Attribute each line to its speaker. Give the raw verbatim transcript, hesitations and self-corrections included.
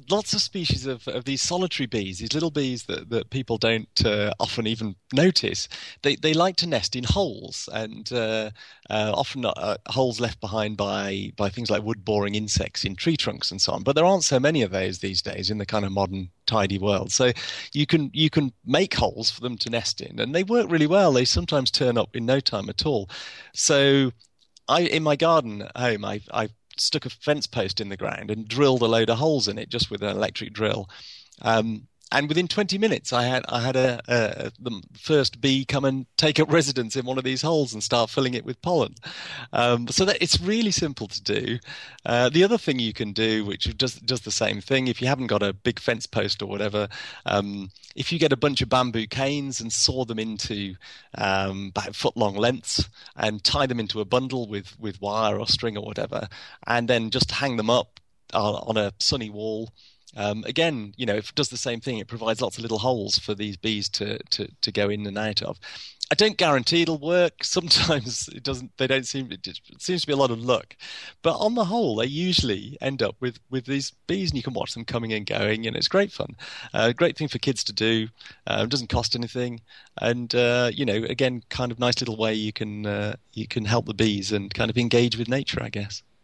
Speaker 1: lots of species of, of these solitary bees, these little bees that, that people don't uh, often even notice. They they like to nest in holes, and uh, uh, often uh, holes left behind by by things like wood boring insects in tree trunks and so on. But there aren't so many of those these days in the kind of modern tidy world. So you can you can make holes for them to nest in, and they work really well. They sometimes turn up in no time at all. So I in my garden at home, I I stuck a fence post in the ground and drilled a load of holes in it just with an electric drill. Um, and within twenty minutes, I had I had a, a the first bee come and take up residence in one of these holes and start filling it with pollen. Um, so that it's really simple to do. Uh, the other thing you can do, which does does the same thing, if you haven't got a big fence post or whatever, um, if you get a bunch of bamboo canes and saw them into um, about foot long lengths and tie them into a bundle with with wire or string or whatever, and then just hang them up on, on a sunny wall. Um, again, you know, it does the same thing. It provides lots of little holes for these bees to, to, to go in and out of. I don't guarantee it'll work. Sometimes it doesn't. They don't seem. It, it seems to be a lot of luck, but on the whole, they usually end up with, with these bees, and you can watch them coming and going, and it's great fun. Uh, great thing for kids to do. Uh, it doesn't cost anything, and uh, you know, again, kind of nice little way you can uh, you can help the bees and kind of engage with nature, I guess.